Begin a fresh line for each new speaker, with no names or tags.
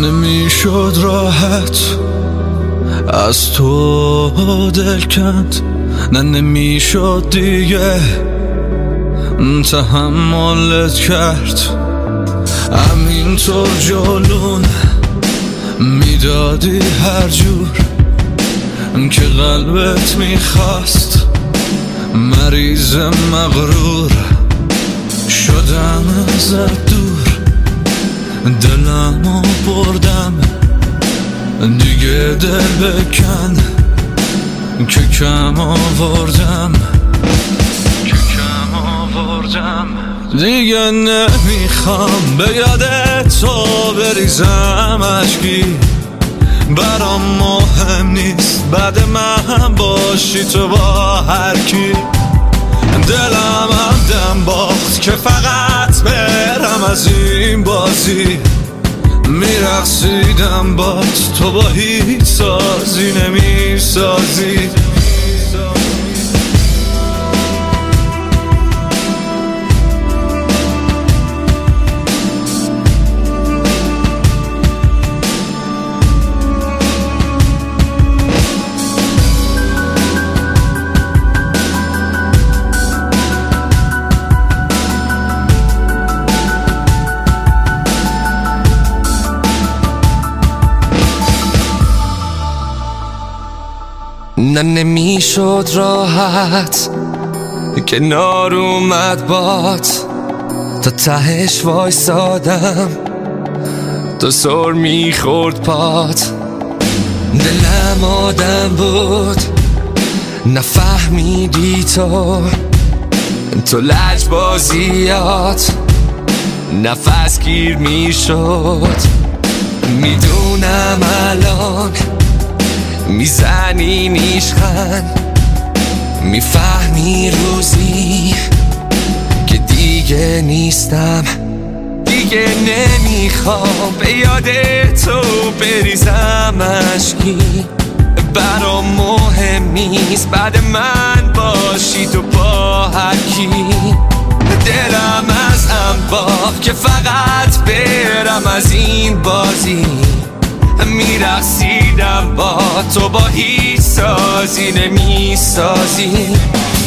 نمیشد راحت از تو دل کند، نه نمیشد دیگه تحملت کرد. همینطور جلون میدادی هر جور که قلبت میخواست. مریض مغرور شدم ازت دور، دلمو بردم دیگه دل بکن که کم آوردم دیگه نمیخوام به یاد تو بریزم اشکی. برام مهم نیست بعد من باشی تو با هر کی. دلم هم دم باخت که فقط برم از این بازی. میرقصیدم بات تو با هیچ سازی نمیسازی.
نه نمیشد راحت کنار اومد بات، تا تهش وایسادم تا سر میخورد پات. دلم آدم بود نفهمیدی تو لجبازیات نفس گیر میشد. میدونم الان میزنی نیشخند، میفهمی روزی که دیگه نیستم. دیگه نمیخوام به یاد تو بریزم اشکی. برام مهم نیست بعد من باشی تو با هر کی. دلم از هم باخت که فقط برم از این بازی. میرقصیدم با تو با هیچ سازی نمیسازی.